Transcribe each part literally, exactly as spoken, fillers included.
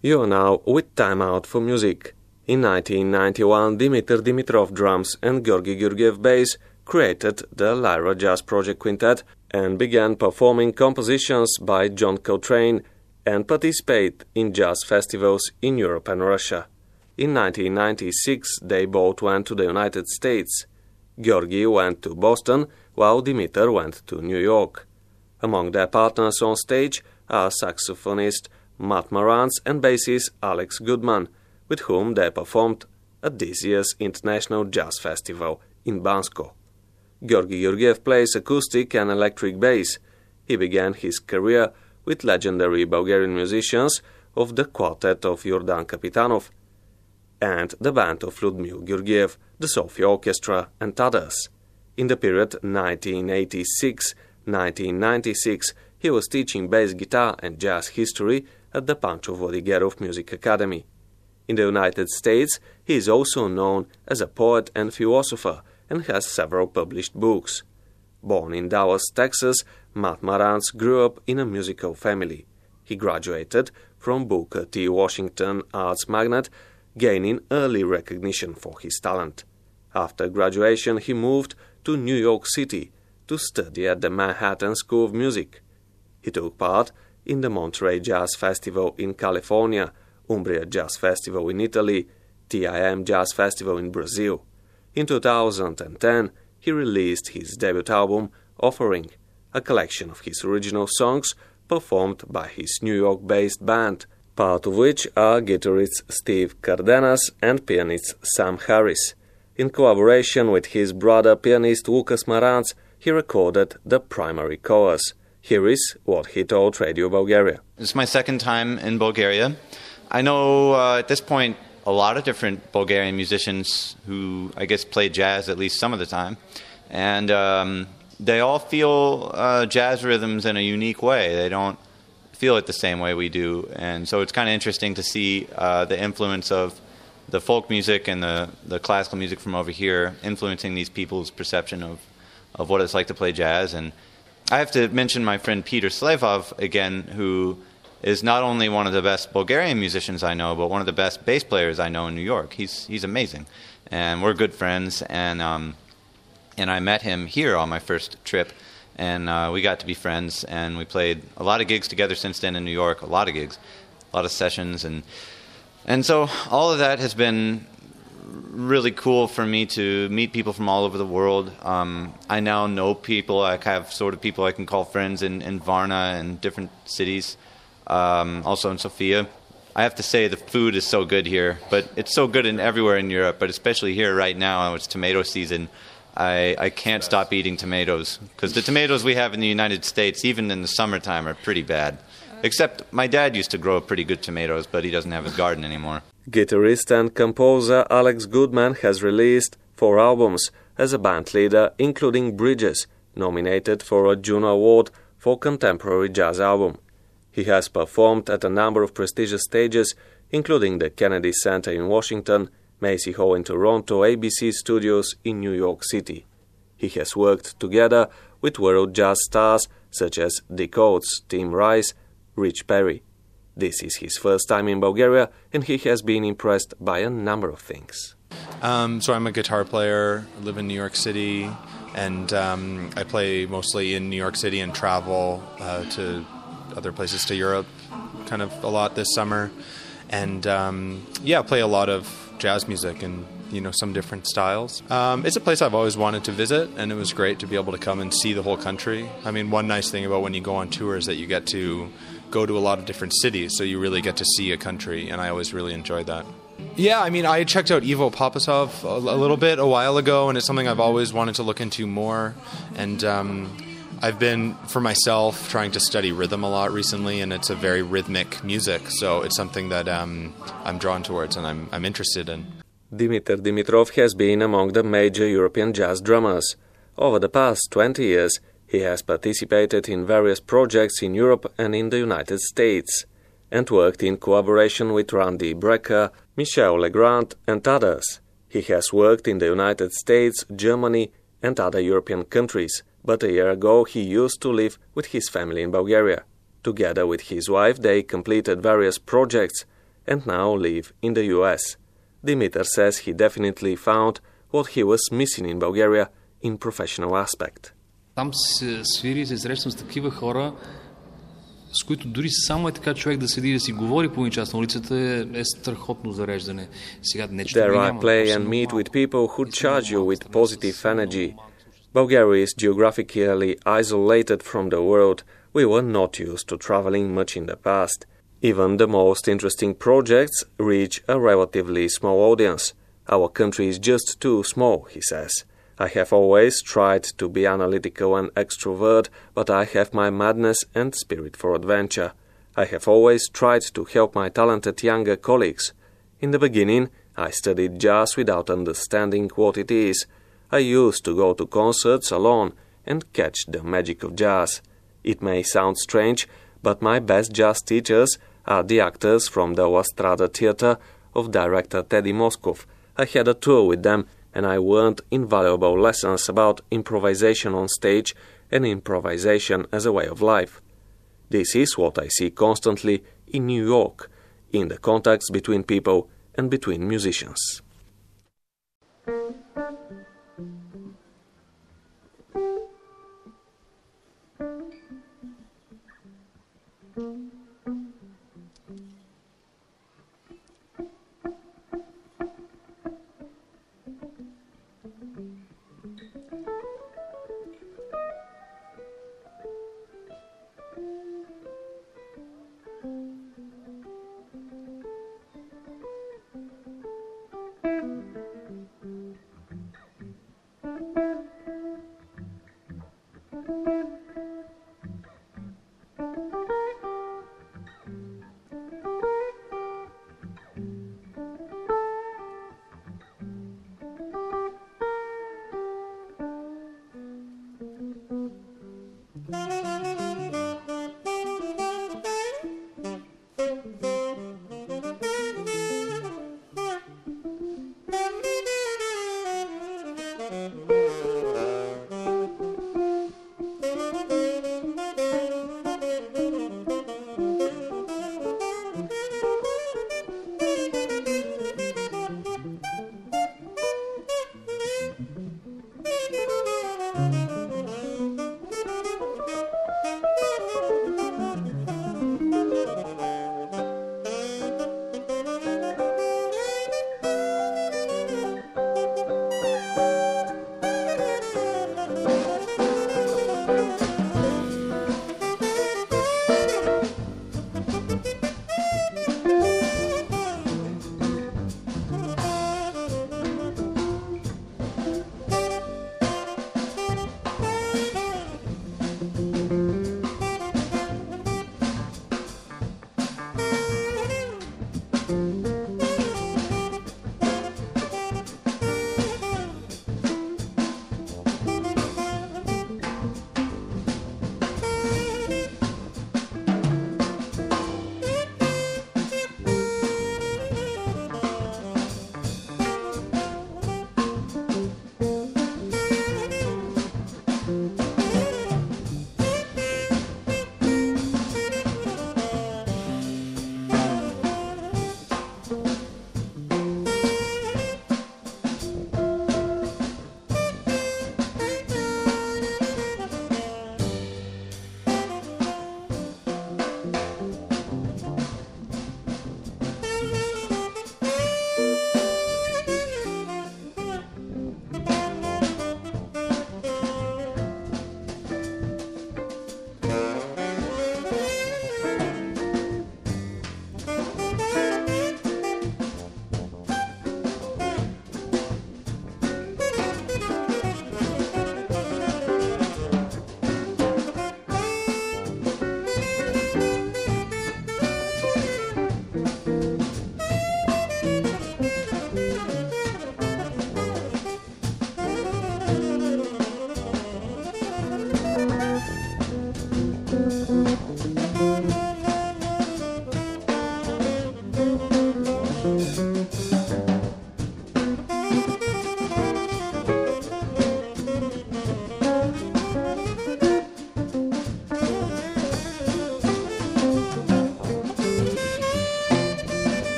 You are now with Time Out for Music. In nineteen ninety-one, Dimitar Dimitrov drums and Georgy Georgiev bass created the Lyra Jazz Project Quintet and began performing compositions by John Coltrane and participate in jazz festivals in Europe and Russia. In nineteen ninety-six, they both went to the United States. Georgy went to Boston, while Dimitar went to New York. Among their partners on stage are saxophonist Matt Marantz and bassist Alex Goodman, with whom they performed at this year's International Jazz Festival in Bansko. Georgy Georgiev plays acoustic and electric bass. He began his career with legendary Bulgarian musicians of the quartet of Yordan Kapitanov and the band of Ludmil Georgiev, the Sofia Orchestra, and others. In the period nineteen eighty-six to nineteen ninety-six, he was teaching bass guitar and jazz history at the Pancho Vodigerov Music Academy. In the United States, he is also known as a poet and philosopher and has several published books. Born in Dallas, Texas, Matt Marantz grew up in a musical family. He graduated from Booker T. Washington Arts Magnet, gaining early recognition for his talent. After graduation, he moved to New York City to study at the Manhattan School of Music. He took part in the Monterey Jazz Festival in California, Umbria Jazz Festival in Italy, T I M Jazz Festival in Brazil. In two thousand ten, he released his debut album, Offering, a collection of his original songs performed by his New York-based band, part of which are guitarist Steve Cardenas and pianist Sam Harris. In collaboration with his brother pianist Lukas Marantz, he recorded the primary chorus. Here is what he told Radio Bulgaria. It's my second time in Bulgaria. I know uh, at this point a lot of different Bulgarian musicians who I guess play jazz at least some of the time. And um, they all feel uh, jazz rhythms in a unique way. They don't feel it the same way we do. And so it's kind of interesting to see uh, the influence of the folk music and the, the classical music from over here influencing these people's perception of, of what it's like to play jazz. And I have to mention my friend Peter Slavov again, who is not only one of the best Bulgarian musicians I know, but one of the best bass players I know in New York. He's he's amazing. And we're good friends. And um, and I met him here on my first trip. And uh, we got to be friends. And we played a lot of gigs together since then in New York, a lot of gigs, a lot of sessions. And and so all of that has been really cool for me to meet people from all over the world. Um, I now know people. I have sort of people I can call friends in, in Varna and different cities, um, also in Sofia. I have to say the food is so good here, but it's so good in everywhere in Europe, but especially here right now, it's tomato season. I, I can't stop eating tomatoes, because the tomatoes we have in the United States, even in the summertime, are pretty bad. Except my dad used to grow pretty good tomatoes, but he doesn't have his garden anymore. Guitarist and composer Alex Goodman has released four albums as a band leader, including Bridges, nominated for a Juno Award for Contemporary Jazz Album. He has performed at a number of prestigious stages, including the Kennedy Center in Washington, Macy Hall in Toronto, A B C Studios in New York City. He has worked together with world jazz stars such as Dick Oates, Tim Rice, Rich Perry. This is his first time in Bulgaria, and he has been impressed by a number of things. Um, so I'm a guitar player. I live in New York City, and um, I play mostly in New York City and travel uh, to other places, to Europe, kind of a lot this summer. And um, yeah, play a lot of jazz music and, you know, some different styles. Um, it's a place I've always wanted to visit, and it was great to be able to come and see the whole country. I mean, one nice thing about when you go on tour is that you get to go to a lot of different cities, so you really get to see a country, and I always really enjoyed that. Yeah, I mean, I checked out Ivo Popasov a, a little bit a while ago, and it's something I've always wanted to look into more. And um, I've been, for myself, trying to study rhythm a lot recently, and it's a very rhythmic music, so it's something that um, I'm drawn towards and I'm, I'm interested in. Dimitar Dimitrov has been among the major European jazz drummers. Over the past twenty years, he has participated in various projects in Europe and in the United States, and worked in collaboration with Randy Brecker, Michel Legrand, and others. He has worked in the United States, Germany, and other European countries, but a year ago he used to live with his family in Bulgaria. Together with his wife, they completed various projects, and now live in the U S. Dimitar says he definitely found what he was missing in Bulgaria in professional aspect. Там се свири и се срещам с такива хора, с които дори само е така човек да седи и да си говори по един час на улицата е, е страхотно зареждане. Сега не че There I play and meet with people who charge you with positive energy. Bulgaria is geographically isolated from the world. We were not used to traveling much in the past. Even the most interesting projects reach a relatively small audience. Our country is just too small, he says. I have always tried to be analytical and extrovert, but I have my madness and spirit for adventure. I have always tried to help my talented younger colleagues. In the beginning, I studied jazz without understanding what it is. I used to go to concerts alone and catch the magic of jazz. It may sound strange, but my best jazz teachers are the actors from the La Strada Theatre of director Teddy Moskov. I had a tour with them, and I learned invaluable lessons about improvisation on stage and improvisation as a way of life. This is what I see constantly in New York, in the contacts between people and between musicians.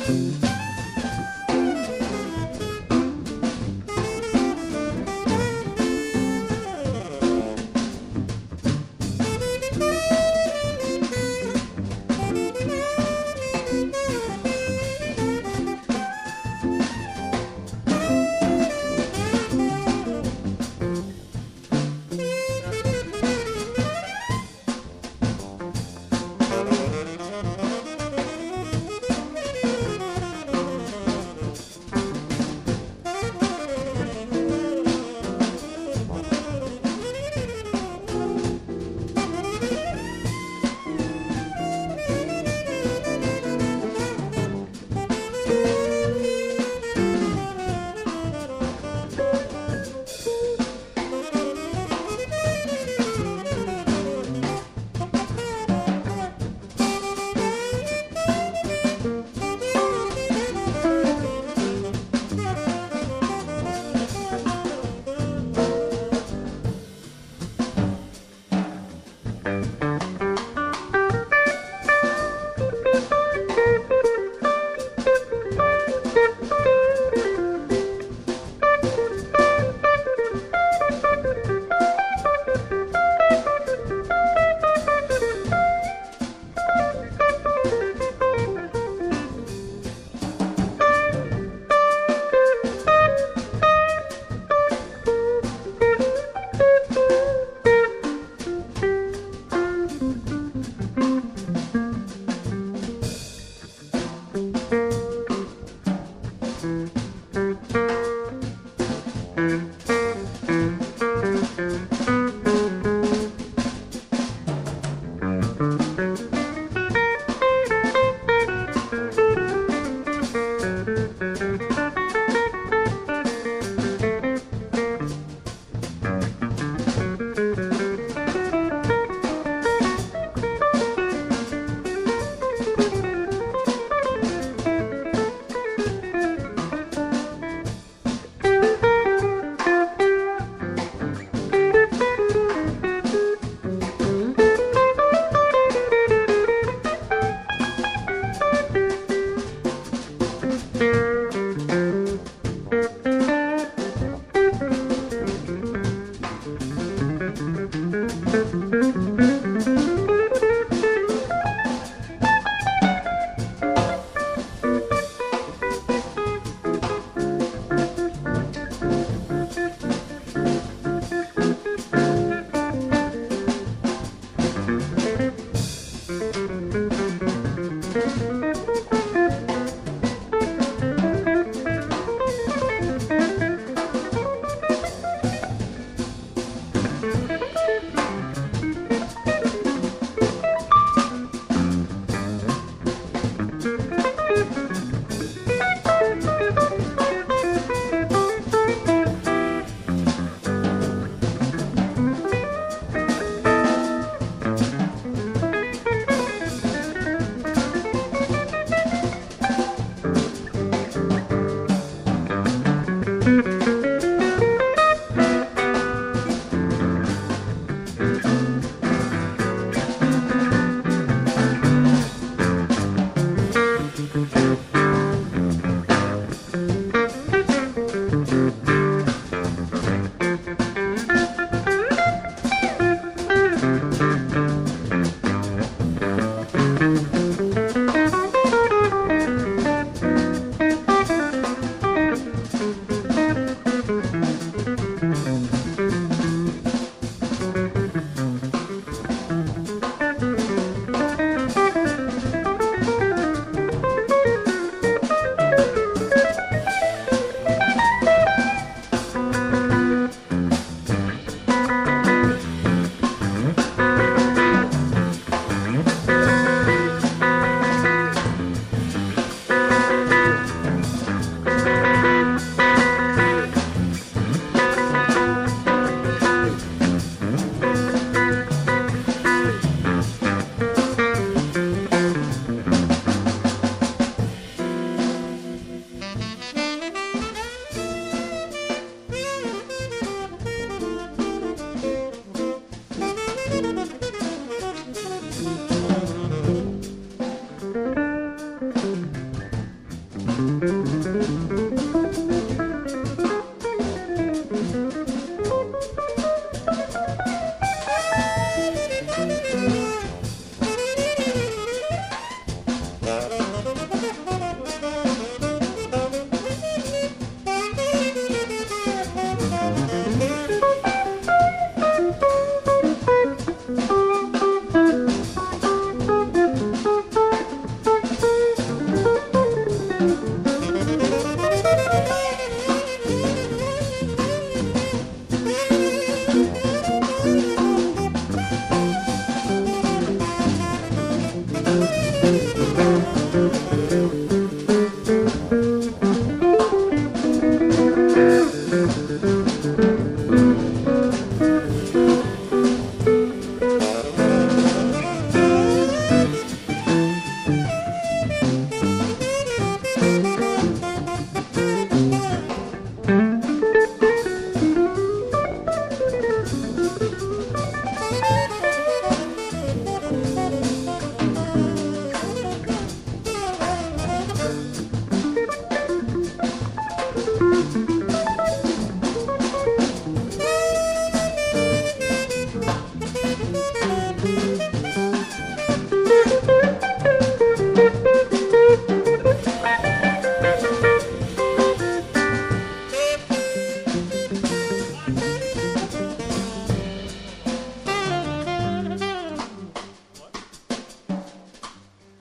Thank you.